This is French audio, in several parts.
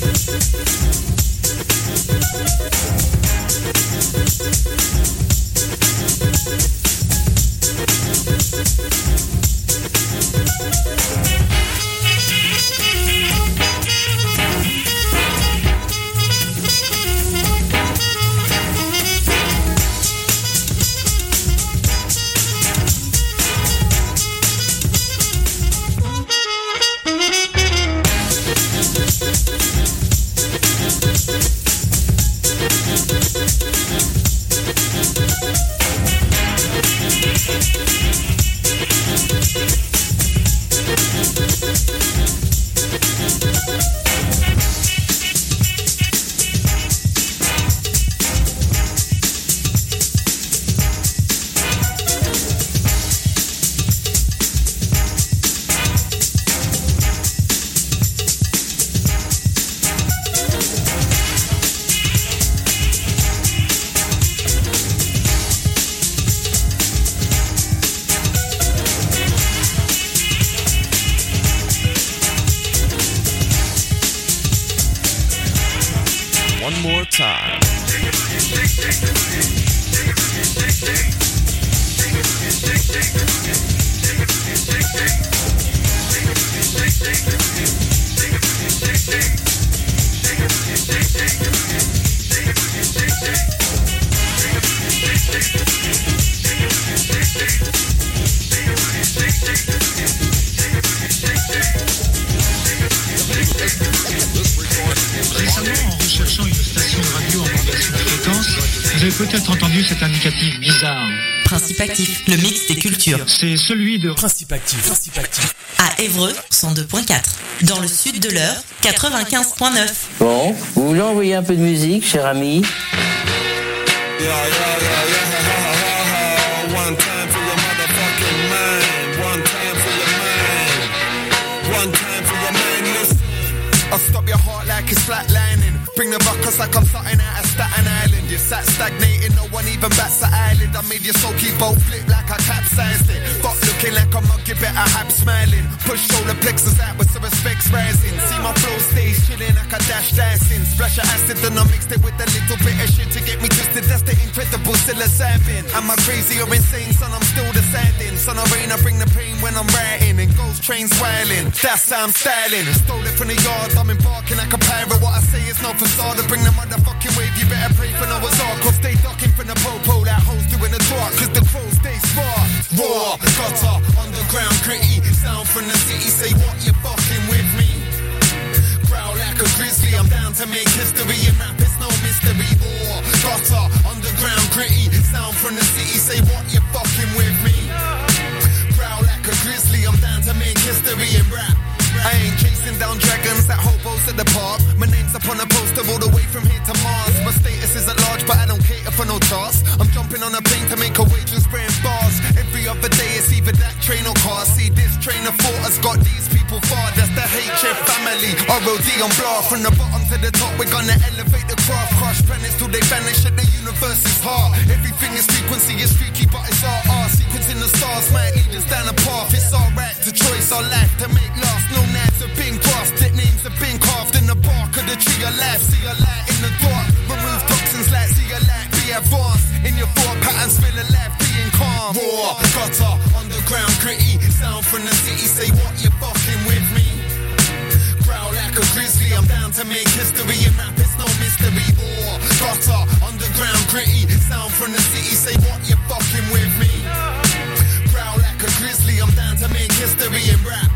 Peut-être entendu cet indicatif bizarre. Principe actif, le mix des cultures. C'est celui de Principe actif. À Évreux, 102.4. Dans le sud de l'Eure, 95.9. Bon, vous voulez envoyer un peu de musique, cher ami? One time for your motherfucking mind. One time for your mind. One time for your mind. Listen, I'll stop your heart like it's flatlining. Bring the buckets like I'm something out of Staten Island. You sat stagnating, no one even bats the eyelid. I made your sulky boat flip like I capsized it. Fuck looking like a monkey, better have smiling. Push shoulder plexus out with some respects rising. See my flow stays chilling like I dash dancing. Splash of acid and I mixed it with a little bit of shit to get me twisted. That's the incredible psilocybin. Am I crazy or insane, son? I'm still deciding. Son of rain, I bring the pain when I'm writing. And ghost trains smiling. That's how I'm styling. Stole it from the yard, I'm embarking like a pirate. What I say is no facade. To bring the motherfucking wave, you better pray for Noah's Ark. Or stay ducking from the popo, that hoes doing the dark. Cause the crows stay smart. Raw, gutter, underground, gritty. Sound from the city, say what you fucking with me. Growl like a grizzly, I'm down to make history. And rap is no mystery. Raw, gutter, underground, gritty. Sound from the city, say what you fucking with me. Growl like a grizzly, I'm down to make history and rap. I ain't chasing down dragons at hobos at the park. My name's up on a poster all the way from here to Mars. My status is at large, but I don't cater for no tasks. I'm jumping on a plane to make a wage and spraying bars. Every other day it's either that train or car. See, this train of thought has got these people far. That's the HF family. ROD on blah. From the bottom to the top, we're gonna elevate the craft. Crush planets till they vanish at the universe's heart. Everything is frequency, it's freaky, but it's art. Sequencing the stars might lead us down a path. It's alright to choice our life to make last. No names have been crossed, dead names have been carved in the bark of the tree of life. See a light in the dark, remove toxins like see a light, be advanced. In your thought patterns, feel alive, being calm. Raw, gutter, underground, gritty. Sound from the city, say what you fucking with me. Growl like a grizzly, I'm down to make history. And rap is no mystery. Raw, gutter, underground, gritty. Sound from the city, say what you fucking with me. Growl like a grizzly, I'm down to make history and rap.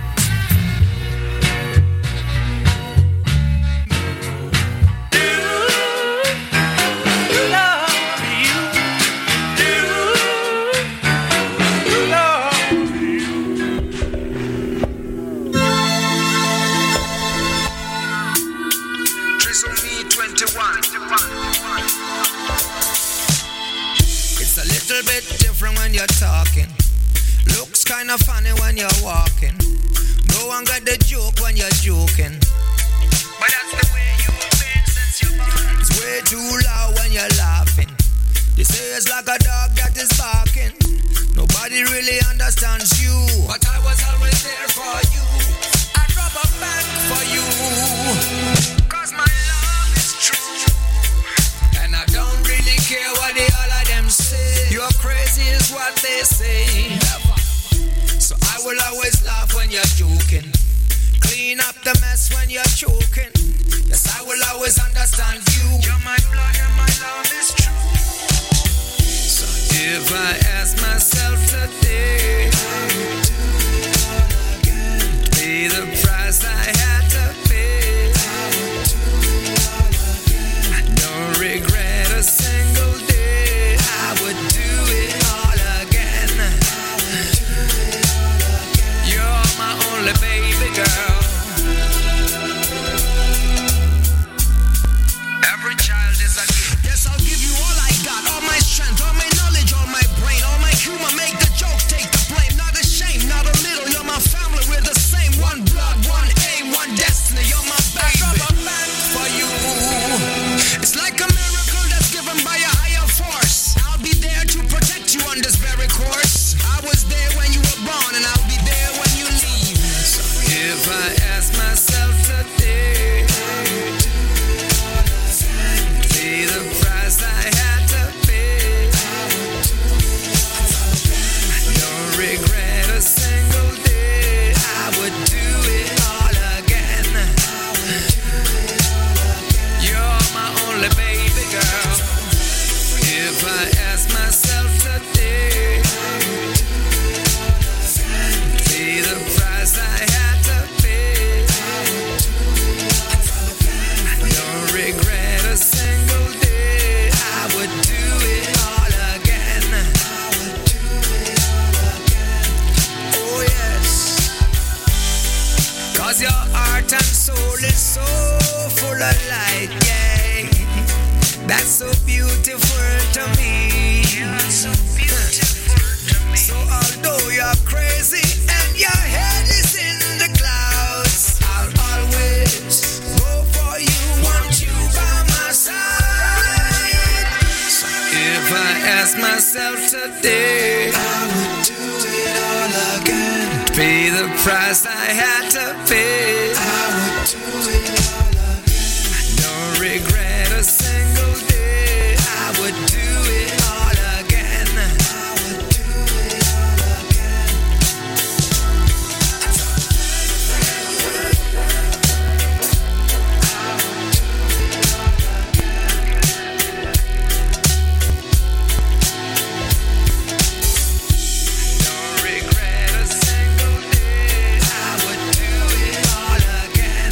It's a little bit different when you're talking. Looks kinda funny when you're walking. No one got the joke when you're joking. But that's the way you've been since you're born. It's way too loud when you're laughing. They say it's like a dog that is barking. Nobody really understands you, but I was always there for you. I'd rub a back for you. Cause my you're choking. Yes, I will always understand you. You're my blood and my love is true. So if I ask myself today, pay the price I had to pay, I don't regret a single day. I would do it all again. You're my only baby girl. Every child is a gift. Yes, I'll give you all I got, all my strength, all my knowledge, all my brain, all my humor. Make the jokes, take the blame. Not ashamed, not a little. You're my family, we're the same. One blood, one aim, one destiny. You're my baby. I drop a man for you. It's like a miracle that's given by a higher force. I'll be there to protect you on this very course. I was there when you were born, and I'll be there when you leave. So if I ask myself today, pay the price I had to pay, I don't regret a single day. I would do it all again. You're my only baby girl. If I ask myself today, pay the price I had to pay, I don't regret a single day. I would do it all again. Oh yes, 'cause your heart and soul is so full of light, yeah. That's so beautiful to me. You're so beautiful to me. So although you're crazy and your head is in the clouds, I'll always go for you, want you by my side. So if I ask myself today, I would do it all again. Pay the price I had to pay, I would do it all again. I don't regret a single day. I would do it all again. I would do it all again. Don't regret a single day. I would do it all again.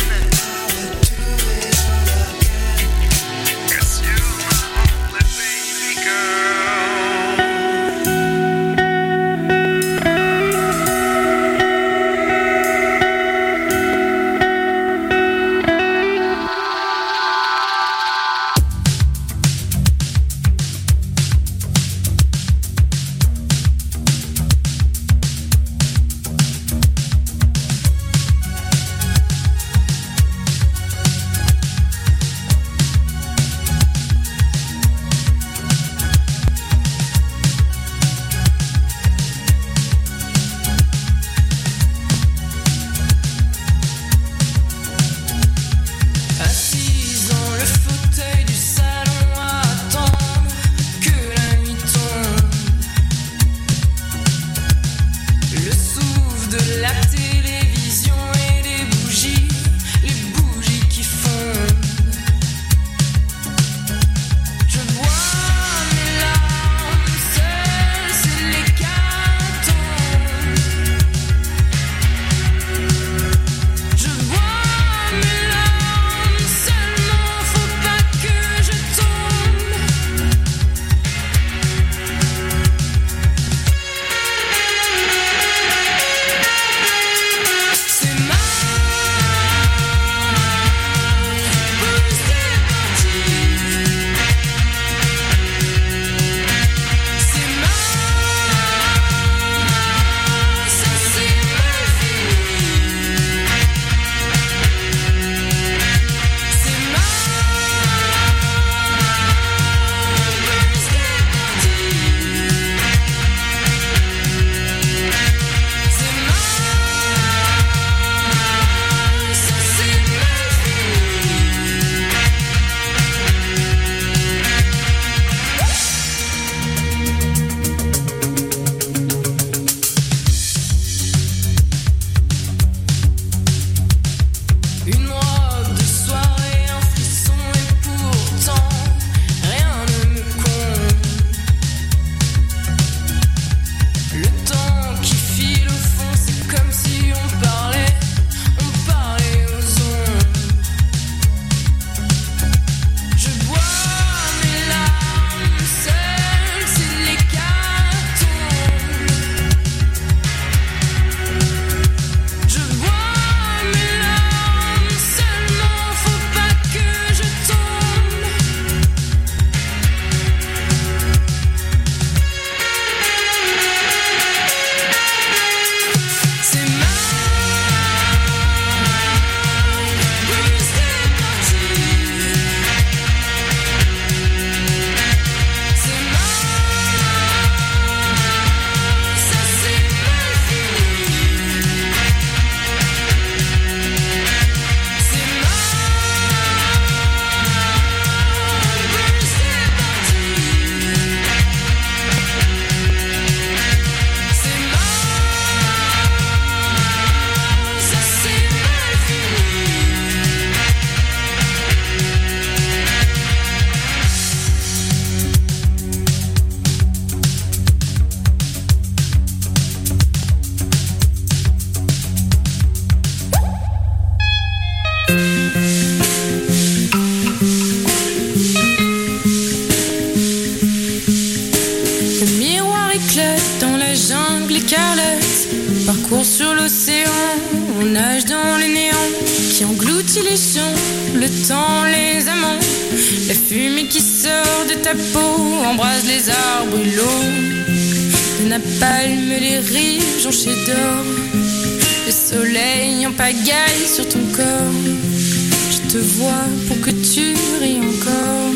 j'entends les amants. La fumée qui sort de ta peau embrase les arbres et l'eau. Le napalm, les rires jonchés d'or. Le soleil en pagaille sur ton corps. Je te vois pour que tu ris encore.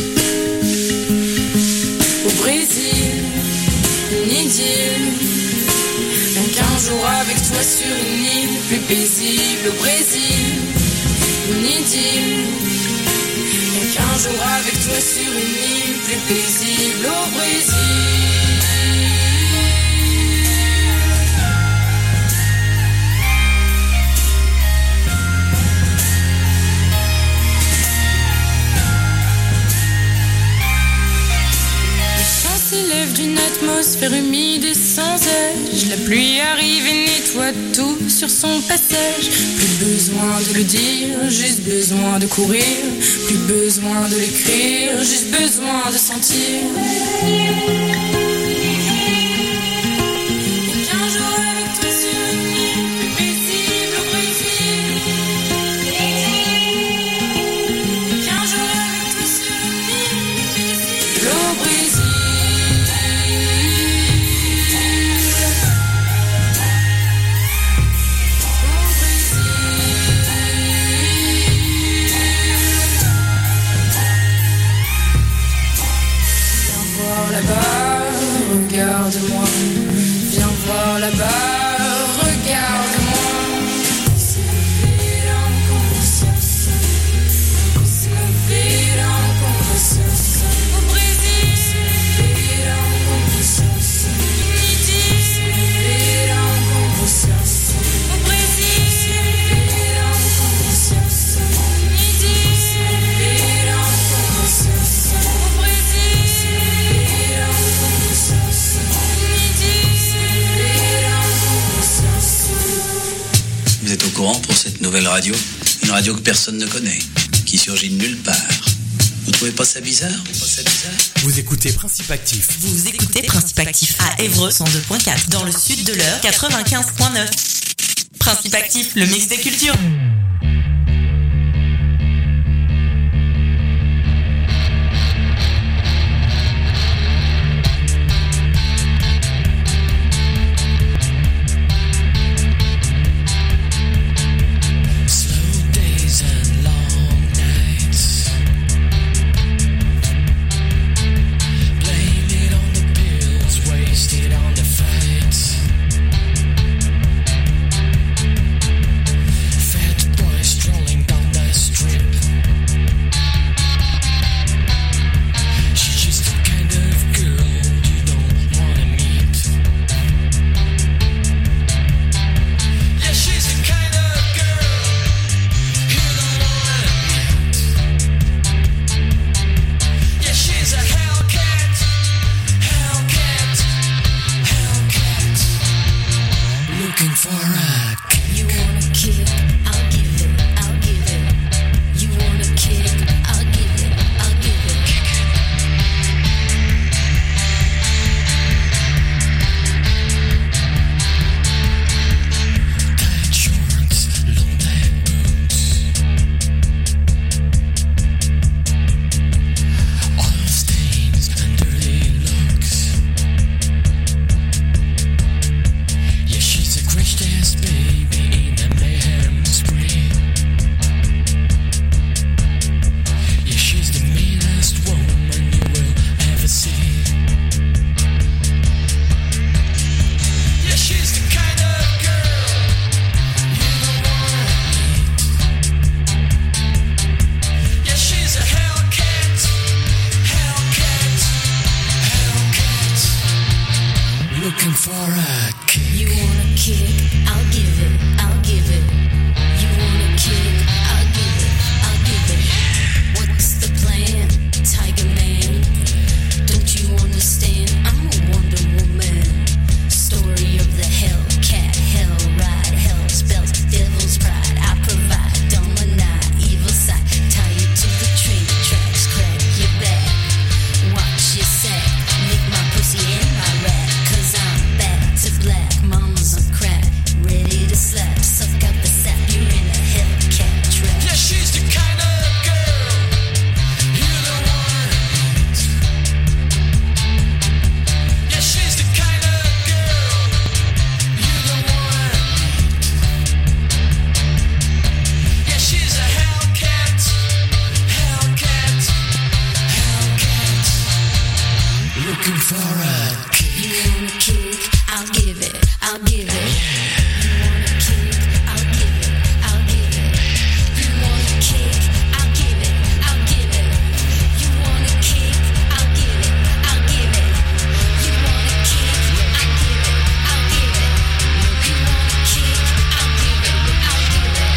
Au Brésil, une idylle. Rien qu'un jour avec toi sur une île plus paisible. Au Brésil, une idylle. Rien qu'un jour avec toi sur une île plus paisible. Au Brésil. D'une atmosphère humide et sans âge. La pluie arrive et nettoie tout sur son passage. Plus besoin de le dire, juste besoin de courir. Plus besoin de l'écrire, juste besoin de sentir. Regarde-moi, viens voir là-bas, regarde-moi. C'est la vie en conversation. C'est la vie en conversation. Au Brésil, c'est la vie en conversation. Midi, c'est la vie en conversation. Au Brésil, c'est la vie en conversation. Midi, c'est la vie en conversation. Au Brésil, c'est la vie en conversation. Vous êtes au courant pour cette nouvelle radio? Une radio que personne ne connaît, qui surgit de nulle part. Vous trouvez pas ça bizarre? Vous écoutez Principe Actif. Vous écoutez Principe Actif à Évreux 102.4, dans le sud de l'Eure 95.9. Principe Actif, le mix des cultures. Crack. looking for a kick. You want a kick? I'll give it. I'll give it. You want a kick? I'll give it. I'll give it. You want a kick? I'll give it. I'll give it. You want a kick? I'll give it. I'll give it. You want a kick? I'll give it. I'll give it. You want a kick? I'll give it. I'll give it.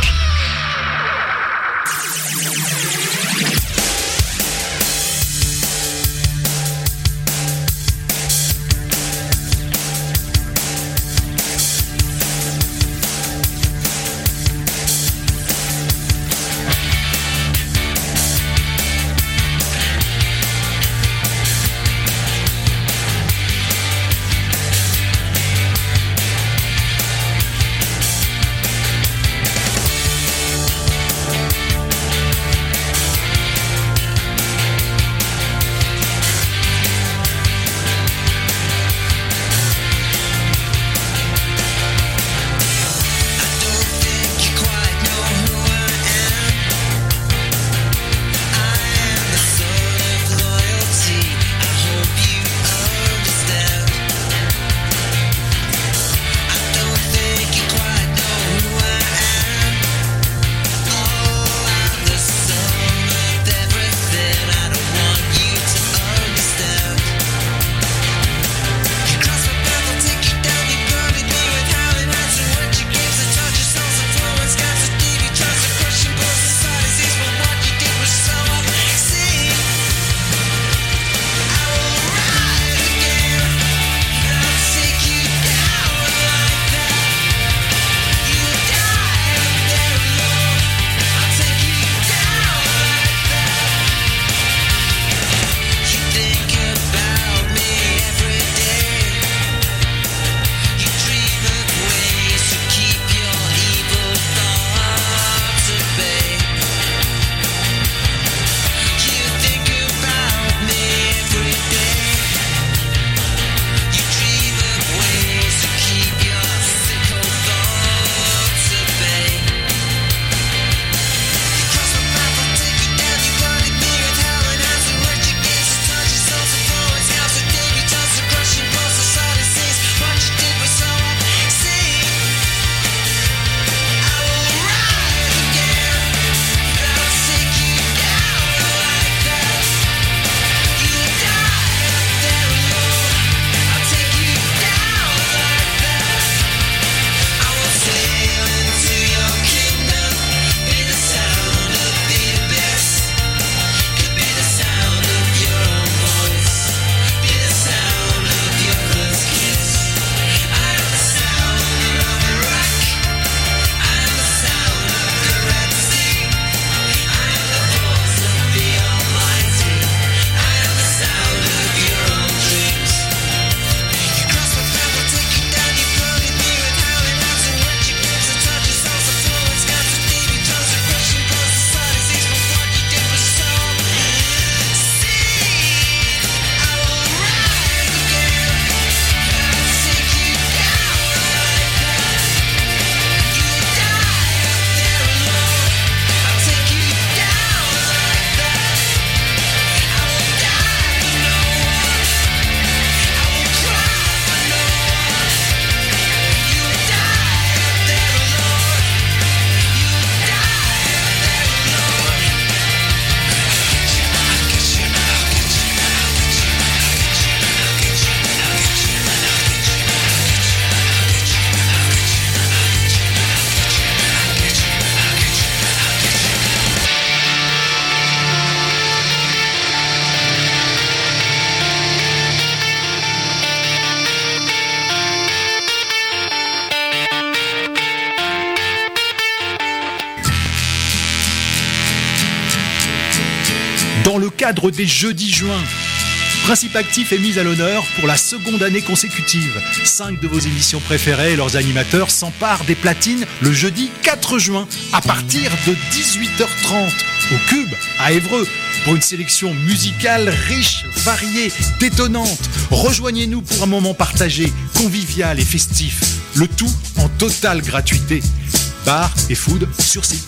Dans le cadre des Jeudis juin, Principe Actif est mis à l'honneur pour la seconde année consécutive. 5 de vos émissions préférées et leurs animateurs s'emparent des platines le jeudi 4 juin à partir de 18h30 au Cube à Évreux pour une sélection musicale riche, variée, détonnante. Rejoignez-nous pour un moment partagé, convivial et festif. Le tout en totale gratuité. Bar et food sur site.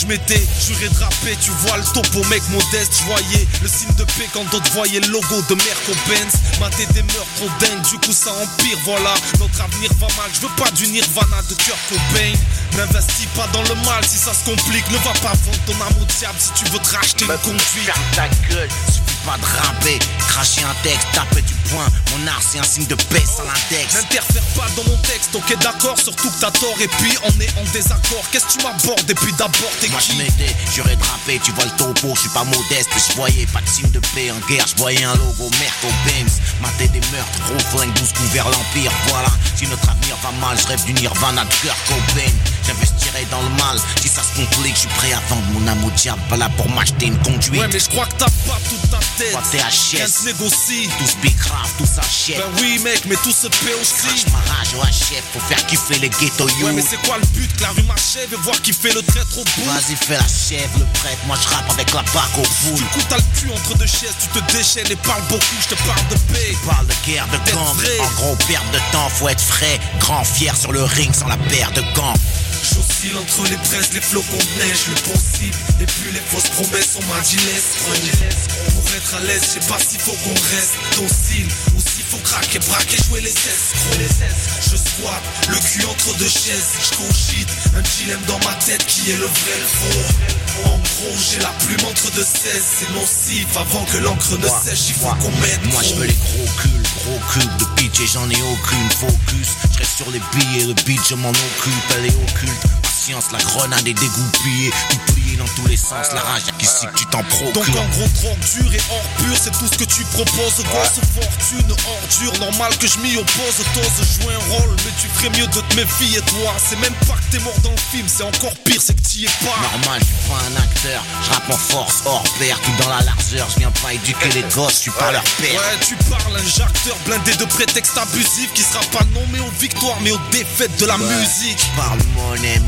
je m'étais juré de rapper, tu vois le topo mec modeste. Je voyais le signe de paix quand d'autres voyaient le logo de Merco-Benz. Mater des meurtres trop dingues, du coup ça empire, voilà. Notre avenir va mal, je veux pas du Nirvana de Kurt Cobain. N'investis pas dans le mal, si ça se complique, ne va pas vendre ton âme au diable si tu veux te racheter une conduite. Ferme ta gueule, suffit pas de rapper, cracher un texte, taper du poing. Mon art c'est un signe de paix sans l'index. N'interfère pas dans mon texte, ok d'accord, surtout que t'as tort. Et puis on est en désaccord, qu'est-ce que tu m'abordes? Et puis d'abord t'es moi qui? Moi je m'étais juré de rapper, tu vois le topo, je suis pas modeste. Je voyais pas de signe de paix en guerre, je voyais un logo Merco-Benz. Mater des meurtres, gros flingue, 12 coups vers l'empire. Voilà, si notre avenir va mal, je rêve du Nirvana de Kurt Cobain. J'investirai dans le mal, si ça se complique, je suis prêt à vendre mon âme au diable, pas là pour m'acheter une conduite. Ouais mais je crois que t'as pas toute ta tête. Toi t'es HS, rien se négocie. Tout se bicrave, tout s'achète. Ben oui mec, mais tout se paie aussi. Crache ma rage au HF, faut faire kiffer les ghetto youth. Ouais mais c'est quoi le but? Que la rue m'achève et voir qui fait le traître au bout. Vas-y fais la chèvre, le prêtre, moi je rappe avec la barque au bout. Du coup t'as le cul entre deux chaises, tu te déchaînes et parles beaucoup, je te parle de paix. Je parle de guerre, de gang, en gros perte de temps, faut être frais. Grand fier sur le ring sans la paire de gants. J'oscille entre les braises, les flocons de neige, le possible. Et puis les fausses promesses, on m'a dit laisse. Pour être à l'aise, je sais pas s'il faut qu'on reste docile ou s'il faut craquer, braquer, jouer les escrocs. Je squatte, le cul entre deux chaises, je cogite un dilemme dans ma tête qui est le vrai, le faux. En gros, j'ai la plume entre deux 16, c'est nocif. Avant que l'encre ne sèche, il faut qu'on mette. Moi je veux les gros cubes de pitch et j'en ai aucune focus. Je reste sur les billets, le beat je m'en occupe, elle est occulte. Patience, la grenade est dégoupillée, tout plié dans tous les sens, la rage ici que tu t'en procures. Donc en gros, drogue dure et hors pur, c'est tout ce que tu proposes. Grosse fortune, ordure, normal que je m'y oppose. T'oses jouer un rôle, mais tu ferais mieux de te méfier toi. C'est même pas que t'es mort dans le film, c'est encore pire, c'est que t'y es pas. Normal, je suis pas un acteur, je rappe en force, hors pair, tout dans la largeur. Je viens pas éduquer les gosses, je suis pas leur père. Ouais, tu parles, un jacteur blindé de prétextes abusifs qui sera pas nommé aux victoires mais aux défaites de la musique. Je parle monnaie,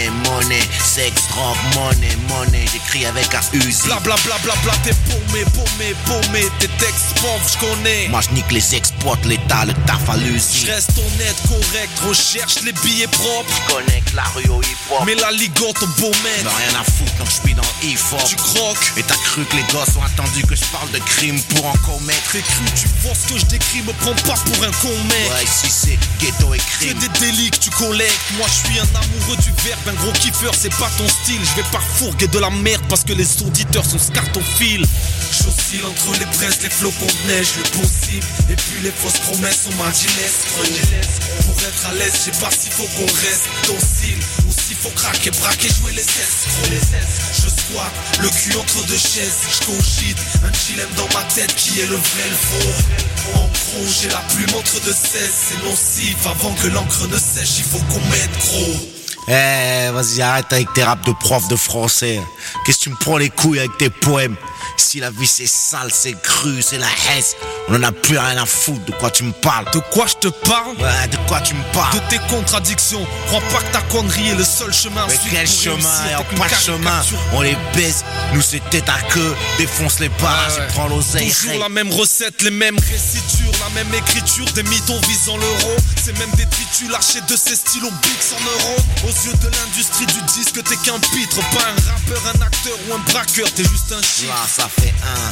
sexe, drogue, monnaie, j'écris avec un Uzi. Blablabla, t'es paumé, tes textes pauvres, j'connais. Moi j'nique les exploits, l'état, le taf à l'usine. J'reste honnête, correct, recherche les billets propres. J'connecte la rue au hip-hop. Mais la ligote au beau mec. Mais rien à foutre quand j'suis dans le hip-hop. Tu croques. Et t'as cru que les gosses ont attendu que je parle de crime pour en commettre. T'es cru, tu vois ce que je décris, me prends pas pour un con mec. Ouais, ici c'est ghetto et crime. C'est des délits que tu collectes. Moi je suis un amoureux du verbe, un gros kiffeur, c'est pas ton style. Je vais pas fourguer de la merde parce que les auditeurs sont scartophiles. J'oscille entre les braises, les flocons de neige, le possible. Et puis les fausses promesses, on m'a dit laisse. Pour être à l'aise, je sais pas s'il faut qu'on reste docile ou s'il faut craquer, braquer, jouer les escrocs. Je squatte, le cul entre deux chaises, je cogite un dilemme dans ma tête qui est le vrai, le faux. En gros, j'ai la plume entre deux 16, c'est nocif. Avant que l'encre ne sèche, il faut qu'on mette gros. Vas-y, arrête avec tes raps de prof de français. Qu'est-ce que tu me prends les couilles avec tes poèmes? Si la vie c'est sale, c'est cru, c'est la haisse, on en a plus rien à foutre. De quoi tu me parles? De quoi je te parle? Ouais, de quoi tu me parles? De tes contradictions. Crois pas que ta connerie est le seul chemin. Mais quel chemin? Et pas de chemin. On les baisse, nous c'est tête à queue. Défonce les parages et prends l'oseille. Toujours la même recette, les mêmes récitures, la même écriture, des mythos visant l'euro. C'est même des tritus lâchés de ces stylos Bix en euros. Aux yeux de l'industrie du disque, t'es qu'un pitre. Pas un rappeur, un acteur ou un braqueur, t'es juste un chien. Ça fait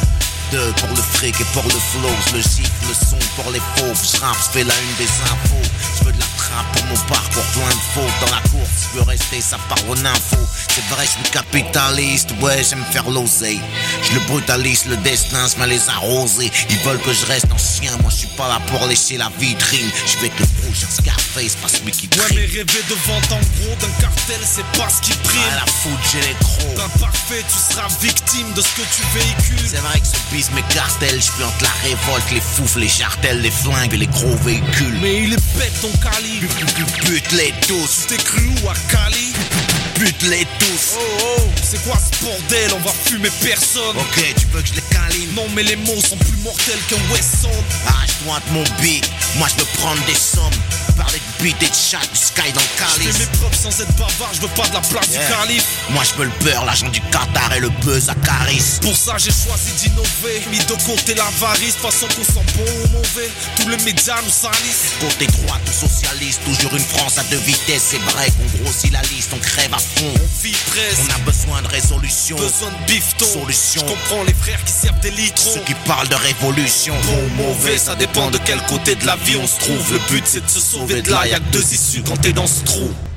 1, 2 pour le fric et pour le flow. Je le gifle, le son pour les faux. Je rappe, je fais la une des infos. Je veux de la trappe pour mon parcours, plein de fautes. Dans la course, je veux rester, ça part en info. C'est vrai, je suis capitaliste, ouais, j'aime faire l'oseille. Je le brutalise, le destin, je me les arroser. Ils veulent que je reste ancien, moi je suis pas là pour lécher la vitrine. Je vais être le prochain Scarface, pas celui qui crie. Ouais, mais rêver de vente en gros d'un cartel, c'est pas ce qui prime. À la foutre, j'ai les crocs. D'imparfait, tu seras victime de ce que tu véhicules. C'est vrai que ce bis mes cartels, je plante la révolte, les foufles, les chartels, les flingues et les gros véhicules. Mais il est bête ton calibre. Bute-les tous. Tu t'es cru où à Cali? Bute-les tous. Oh, c'est quoi ce bordel? On va fumer personne. Ok, tu veux que je les câline? Non, mais les mots sont plus mortels qu'un Wesson. Arrache-toi de mon beat, moi je veux prendre des sommes. Parler de beat et de chat, du sky dans le Je calice. fais mes preuves sans être bavard, je veux pas de la place du calife. Moi je veux le beurre, l'argent du Qatar et le buzz à Caris. Pour ça j'ai choisi d'innover, mis de côté l'avarice, passant qu'on sent bon ou mauvais, tous les médias nous salissent. Côté droite ou socialiste, toujours une France à deux vitesses. C'est vrai qu'on grossit la liste, on crève à fond. On vit presse, on a besoin de résolution, besoin de bifton. Solution. Je comprends les frères qui servent des litrons. Ceux qui parlent de révolution. Bon ou mauvais, ça dépend de quel côté de la vie on se trouve. Le but c'est de se sauver de là, y'a que deux issues quand t'es dans ce trou.